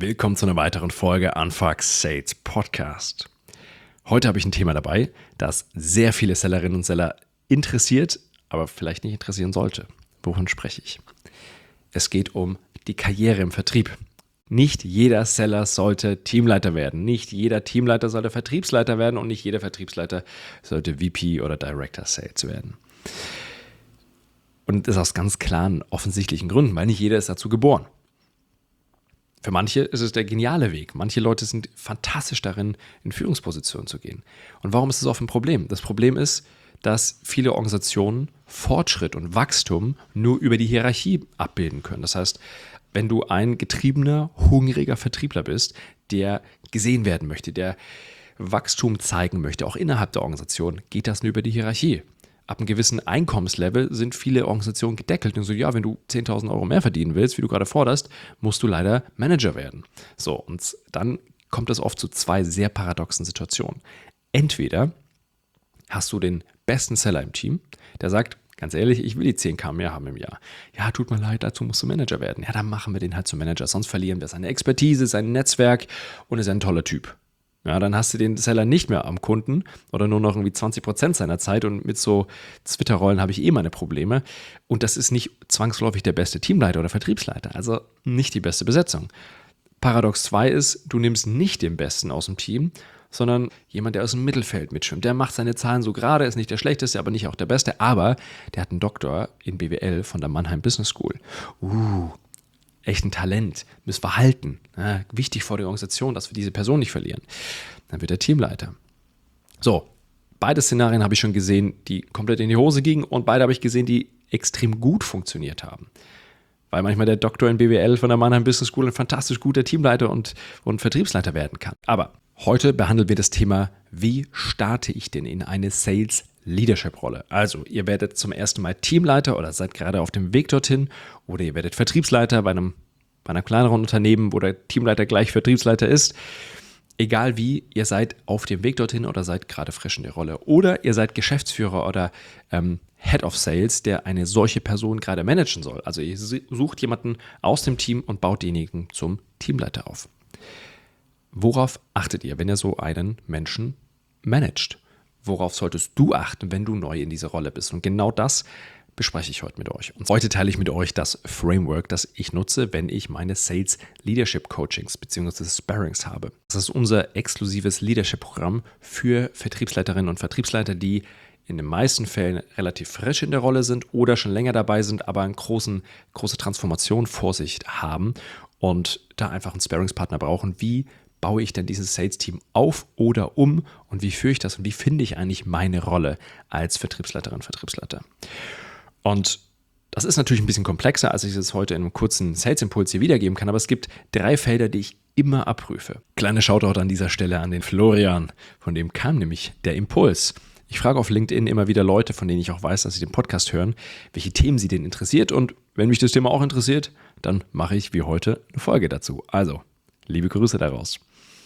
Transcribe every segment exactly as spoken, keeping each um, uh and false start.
Willkommen zu einer weiteren Folge Unfuck Sales Podcast. Heute habe ich ein Thema dabei, das sehr viele Sellerinnen und Seller interessiert, aber vielleicht nicht interessieren sollte. Wovon spreche ich? Es geht um die Karriere im Vertrieb. Nicht jeder Seller sollte Teamleiter werden. Nicht jeder Teamleiter sollte Vertriebsleiter werden und nicht jeder Vertriebsleiter sollte V P oder Director Sales werden. Und das aus ganz klaren, offensichtlichen Gründen, weil nicht jeder ist dazu geboren. Für manche ist es der geniale Weg. Manche Leute sind fantastisch darin, in Führungspositionen zu gehen. Und warum ist das oft ein Problem? Das Problem ist, dass viele Organisationen Fortschritt und Wachstum nur über die Hierarchie abbilden können. Das heißt, wenn du ein getriebener, hungriger Vertriebler bist, der gesehen werden möchte, der Wachstum zeigen möchte, auch innerhalb der Organisation, geht das nur über die Hierarchie. Ab einem gewissen Einkommenslevel sind viele Organisationen gedeckelt und so, ja, wenn du zehntausend Euro mehr verdienen willst, wie du gerade forderst, musst du leider Manager werden. So, und dann kommt es oft zu zwei sehr paradoxen Situationen. Entweder hast du den besten Seller im Team, der sagt, ganz ehrlich, ich will die zehntausend mehr haben im Jahr. Ja, tut mir leid, dazu musst du Manager werden. Ja, dann machen wir den halt zum Manager, sonst verlieren wir seine Expertise, sein Netzwerk und ist ein toller Typ. Ja, dann hast du den Seller nicht mehr am Kunden oder nur noch irgendwie zwanzig Prozent seiner Zeit und mit so Twitter-Rollen habe ich eh meine Probleme. Und das ist nicht zwangsläufig der beste Teamleiter oder Vertriebsleiter, also nicht die beste Besetzung. Paradox zwei ist, du nimmst nicht den Besten aus dem Team, sondern jemand, der aus dem Mittelfeld mitschwimmt. Der macht seine Zahlen so gerade, ist nicht der Schlechteste, aber nicht auch der Beste, aber der hat einen Doktor in B W L von der Mannheim Business School. Uh, echt ein Talent, müssen wir halten. Ja, wichtig vor der Organisation, dass wir diese Person nicht verlieren. Dann wird er Teamleiter. So, beide Szenarien habe ich schon gesehen, die komplett in die Hose gingen und beide habe ich gesehen, die extrem gut funktioniert haben. Weil manchmal der Doktor in B W L von der Mannheim Business School ein fantastisch guter Teamleiter und, und Vertriebsleiter werden kann. Aber heute behandeln wir das Thema, wie starte ich denn in eine Sales Leadership-Rolle. Also, ihr werdet zum ersten Mal Teamleiter oder seid gerade auf dem Weg dorthin oder ihr werdet Vertriebsleiter bei einem, bei einem kleineren Unternehmen, wo der Teamleiter gleich Vertriebsleiter ist. Egal wie, ihr seid auf dem Weg dorthin oder seid gerade frisch in der Rolle. Oder ihr seid Geschäftsführer oder ähm, Head of Sales, der eine solche Person gerade managen soll. Also ihr sucht jemanden aus dem Team und baut denjenigen zum Teamleiter auf. Worauf achtet ihr, wenn ihr so einen Menschen managt? Worauf solltest du achten, wenn du neu in dieser Rolle bist? Und genau das bespreche ich heute mit euch. Und heute teile ich mit euch das Framework, das ich nutze, wenn ich meine Sales Leadership Coachings bzw. Sparrings habe. Das ist unser exklusives Leadership-Programm für Vertriebsleiterinnen und Vertriebsleiter, die in den meisten Fällen relativ frisch in der Rolle sind oder schon länger dabei sind, aber eine großen, große Transformation vor sich haben und da einfach einen Sparringspartner brauchen, wie baue ich denn dieses Sales-Team auf oder um und wie führe ich das und wie finde ich eigentlich meine Rolle als Vertriebsleiterin, Vertriebsleiter? Und das ist natürlich ein bisschen komplexer, als ich es heute in einem kurzen Sales-Impuls hier wiedergeben kann, aber es gibt drei Felder, die ich immer abprüfe. Kleine Shoutout an dieser Stelle an den Florian, von dem kam nämlich der Impuls. Ich frage auf LinkedIn immer wieder Leute, von denen ich auch weiß, dass sie den Podcast hören, welche Themen sie denn interessiert und wenn mich das Thema auch interessiert, dann mache ich wie heute eine Folge dazu. Also, liebe Grüße daraus.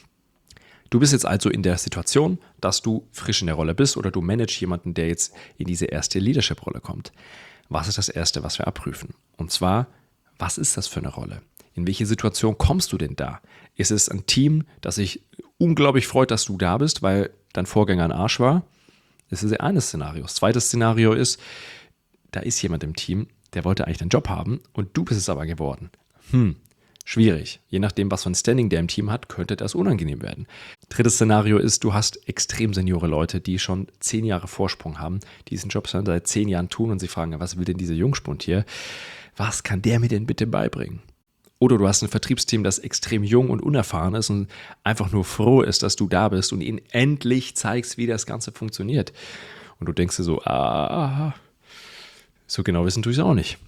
Du bist jetzt also in der Situation, dass du frisch in der Rolle bist oder du managst jemanden, der jetzt in diese erste Leadership-Rolle kommt. Was ist das Erste, was wir abprüfen? Und zwar, was ist das für eine Rolle? In welche Situation kommst du denn da? Ist es ein Team, das sich unglaublich freut, dass du da bist, weil dein Vorgänger ein Arsch war? Das ist ein Szenario. Das zweite Szenario ist, da ist jemand im Team, der wollte eigentlich den Job haben und du bist es aber geworden. Hm. Schwierig. Je nachdem, was für ein Standing der im Team hat, könnte das unangenehm werden. Drittes Szenario ist, du hast extrem seniore Leute, die schon zehn Jahre Vorsprung haben, die diesen Job schon seit zehn Jahren tun und sie fragen, was will denn dieser Jungspund hier? Was kann der mir denn bitte beibringen? Oder du hast ein Vertriebsteam, das extrem jung und unerfahren ist und einfach nur froh ist, dass du da bist und ihnen endlich zeigst, wie das Ganze funktioniert. Und du denkst dir so, ah, so genau wissen tue ich es auch nicht.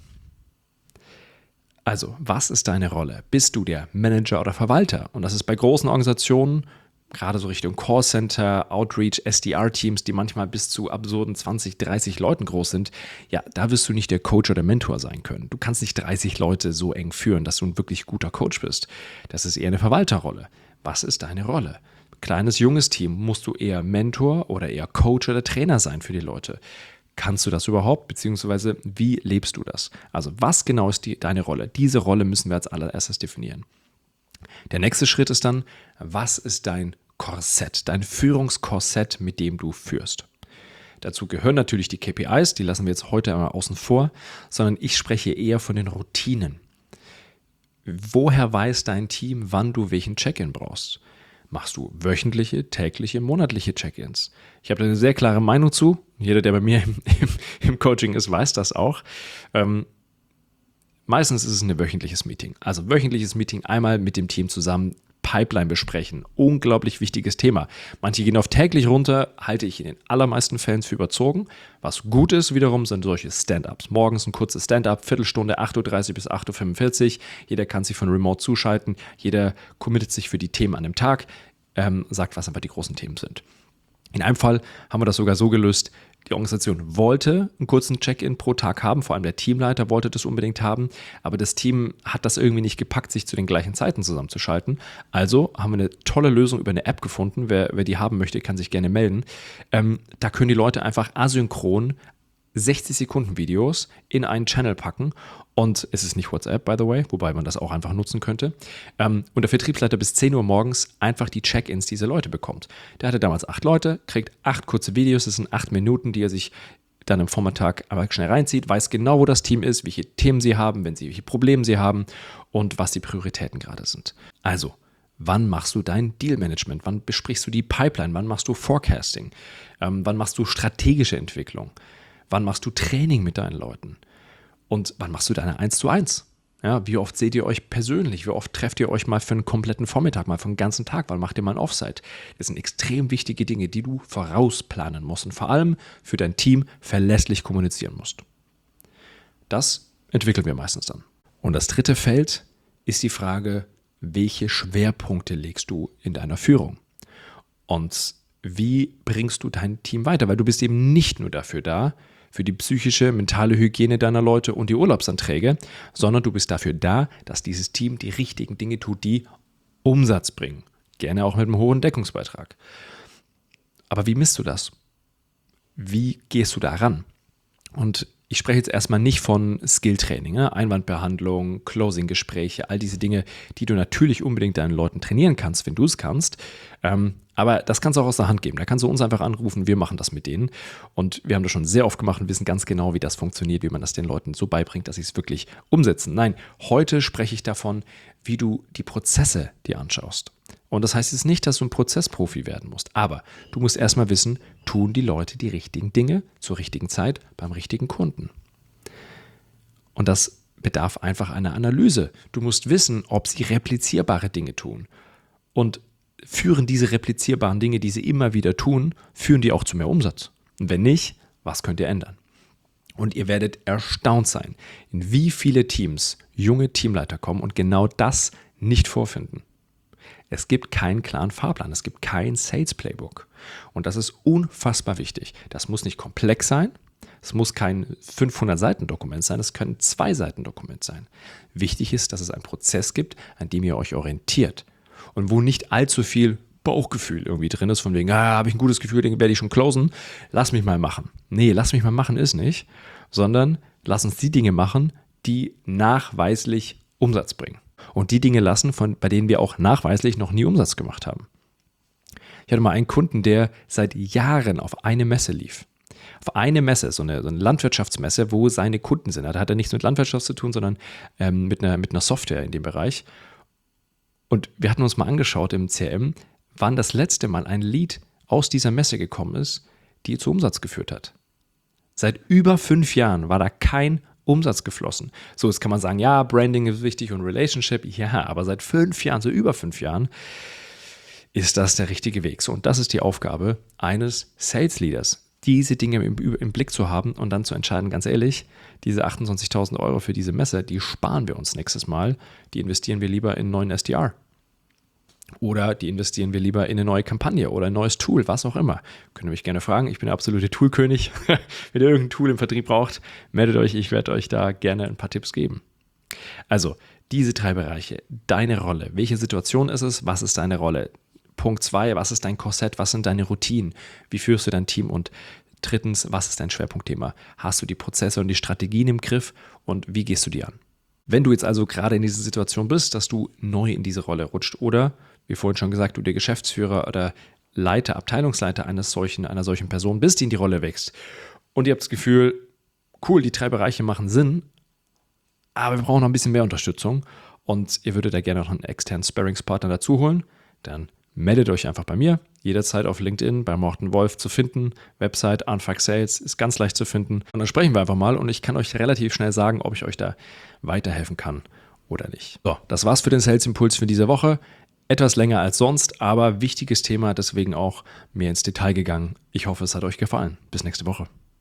Also, was ist deine Rolle? Bist du der Manager oder Verwalter? Und das ist bei großen Organisationen, gerade so Richtung Callcenter, Outreach, S D R-Teams, die manchmal bis zu absurden zwanzig, dreißig Leuten groß sind, ja, da wirst du nicht der Coach oder Mentor sein können. Du kannst nicht dreißig Leute so eng führen, dass du ein wirklich guter Coach bist. Das ist eher eine Verwalterrolle. Was ist deine Rolle? Kleines, junges Team, musst du eher Mentor oder eher Coach oder Trainer sein für die Leute? Kannst du das überhaupt, beziehungsweise wie lebst du das? Also was genau ist die, deine Rolle? Diese Rolle müssen wir als allererstes definieren. Der nächste Schritt ist dann, was ist dein Korsett, dein Führungskorsett, mit dem du führst? Dazu gehören natürlich die K P Is, die lassen wir jetzt heute einmal außen vor, sondern ich spreche eher von den Routinen. Woher weiß dein Team, wann du welchen Check-in brauchst? Machst du wöchentliche, tägliche, monatliche Check-ins? Ich habe da eine sehr klare Meinung zu. Jeder, der bei mir im, im, im Coaching ist, weiß das auch. Ähm, meistens ist es ein wöchentliches Meeting. Also wöchentliches Meeting, einmal mit dem Team zusammen Pipeline besprechen. Unglaublich wichtiges Thema. Manche gehen auf täglich runter, halte ich in den allermeisten Fällen für überzogen. Was gut ist wiederum, sind solche Stand-Ups. Morgens ein kurzes Stand-Up, Viertelstunde, acht Uhr dreißig bis acht Uhr fünfundvierzig. Jeder kann sich von Remote zuschalten. Jeder committet sich für die Themen an dem Tag, ähm, sagt, was einfach die großen Themen sind. In einem Fall haben wir das sogar so gelöst, die Organisation wollte einen kurzen Check-in pro Tag haben, vor allem der Teamleiter wollte das unbedingt haben, aber das Team hat das irgendwie nicht gepackt, sich zu den gleichen Zeiten zusammenzuschalten. Also haben wir eine tolle Lösung über eine App gefunden. Wer, wer die haben möchte, kann sich gerne melden. Ähm, da können die Leute einfach asynchron sechzig Sekunden Videos in einen Channel packen und es ist nicht WhatsApp, by the way, wobei man das auch einfach nutzen könnte. Ähm, und der Vertriebsleiter bis zehn Uhr morgens einfach die Check-ins dieser Leute bekommt. Der hatte damals acht Leute, kriegt acht kurze Videos, das sind acht Minuten, die er sich dann am Vormittag aber schnell reinzieht, weiß genau, wo das Team ist, welche Themen sie haben, wenn sie welche Probleme sie haben und was die Prioritäten gerade sind. Also, wann machst du dein Deal-Management? Wann besprichst du die Pipeline? Wann machst du Forecasting? Ähm, wann machst du strategische Entwicklung? Wann machst du Training mit deinen Leuten? Und wann machst du deine eins zu eins? Ja, wie oft seht ihr euch persönlich? Wie oft trefft ihr euch mal für einen kompletten Vormittag, mal für einen ganzen Tag? Wann macht ihr mal ein Offsite? Das sind extrem wichtige Dinge, die du vorausplanen musst und vor allem für dein Team verlässlich kommunizieren musst. Das entwickeln wir meistens dann. Und das dritte Feld ist die Frage, welche Schwerpunkte legst du in deiner Führung? Und wie bringst du dein Team weiter? Weil du bist eben nicht nur dafür da, für die psychische, mentale Hygiene deiner Leute und die Urlaubsanträge, sondern du bist dafür da, dass dieses Team die richtigen Dinge tut, die Umsatz bringen. Gerne auch mit einem hohen Deckungsbeitrag. Aber wie misst du das? Wie gehst du da ran? Und ich spreche jetzt erstmal nicht von Skilltraining, ne? Einwandbehandlung, Closing-Gespräche, all diese Dinge, die du natürlich unbedingt deinen Leuten trainieren kannst, wenn du es kannst. Ähm, aber das kannst du auch aus der Hand geben. Da kannst du uns einfach anrufen, wir machen das mit denen. Und wir haben das schon sehr oft gemacht und wissen ganz genau, wie das funktioniert, wie man das den Leuten so beibringt, dass sie es wirklich umsetzen. Nein, heute spreche ich davon, wie du die Prozesse dir anschaust. Und das heißt jetzt nicht, dass du ein Prozessprofi werden musst, aber du musst erstmal wissen, tun die Leute die richtigen Dinge zur richtigen Zeit beim richtigen Kunden. Und das bedarf einfach einer Analyse. Du musst wissen, ob sie replizierbare Dinge tun. Und führen diese replizierbaren Dinge, die sie immer wieder tun, führen die auch zu mehr Umsatz? Und wenn nicht, was könnt ihr ändern? Und ihr werdet erstaunt sein, in wie viele Teams junge Teamleiter kommen und genau das nicht vorfinden. Es gibt keinen klaren Fahrplan, es gibt kein Sales Playbook. Und das ist unfassbar wichtig. Das muss nicht komplex sein, es muss kein fünfhundert Seiten Dokument sein, es können zwei Seiten Dokument sein. Wichtig ist, dass es einen Prozess gibt, an dem ihr euch orientiert und wo nicht allzu viel Bauchgefühl irgendwie drin ist, von wegen, ah, habe ich ein gutes Gefühl, den werde ich schon closen, lass mich mal machen. Nee, lass mich mal machen ist nicht, sondern lass uns die Dinge machen, die nachweislich Umsatz bringen. Und die Dinge lassen, von, bei denen wir auch nachweislich noch nie Umsatz gemacht haben. Ich hatte mal einen Kunden, der seit Jahren auf eine Messe lief. Auf eine Messe, so eine, so eine Landwirtschaftsmesse, wo seine Kunden sind. Da hat er nichts mit Landwirtschaft zu tun, sondern ähm, mit, einer, mit einer Software in dem Bereich. Und wir hatten uns mal angeschaut im C R M, wann das letzte Mal ein Lead aus dieser Messe gekommen ist, die zu Umsatz geführt hat. Seit über fünf Jahren war da kein Umsatz geflossen. So, jetzt kann man sagen, ja, Branding ist wichtig und Relationship, ja, aber seit fünf Jahren, so über fünf Jahren, ist das der richtige Weg. So, und das ist die Aufgabe eines Sales Leaders, diese Dinge im, im Blick zu haben und dann zu entscheiden, ganz ehrlich, diese achtundzwanzigtausend Euro für diese Messe, die sparen wir uns nächstes Mal, die investieren wir lieber in einen neuen S D R. Oder die investieren wir lieber in eine neue Kampagne oder ein neues Tool, was auch immer. Könnt ihr mich gerne fragen, ich bin der absolute Toolkönig. Wenn ihr irgendein Tool im Vertrieb braucht, meldet euch, ich werde euch da gerne ein paar Tipps geben. Also, diese drei Bereiche, deine Rolle, welche Situation ist es, was ist deine Rolle? Punkt zwei, was ist dein Korsett, was sind deine Routinen, wie führst du dein Team und drittens, was ist dein Schwerpunktthema? Hast du die Prozesse und die Strategien im Griff und wie gehst du die an? Wenn du jetzt also gerade in dieser Situation bist, dass du neu in diese Rolle rutscht oder, wie vorhin schon gesagt, du der Geschäftsführer oder Leiter, Abteilungsleiter eines solchen, einer solchen Person bist, die in die Rolle wächst und ihr habt das Gefühl, cool, die drei Bereiche machen Sinn, aber wir brauchen noch ein bisschen mehr Unterstützung und ihr würdet da gerne noch einen externen Sparringspartner dazu holen, dann meldet euch einfach bei mir, jederzeit auf LinkedIn bei Morten Wolf zu finden. Website Unfuck Sales ist ganz leicht zu finden. Und dann sprechen wir einfach mal und ich kann euch relativ schnell sagen, ob ich euch da weiterhelfen kann oder nicht. So, das war's für den Sales Impuls für diese Woche. Etwas länger als sonst, aber wichtiges Thema, deswegen auch mehr ins Detail gegangen. Ich hoffe, es hat euch gefallen. Bis nächste Woche.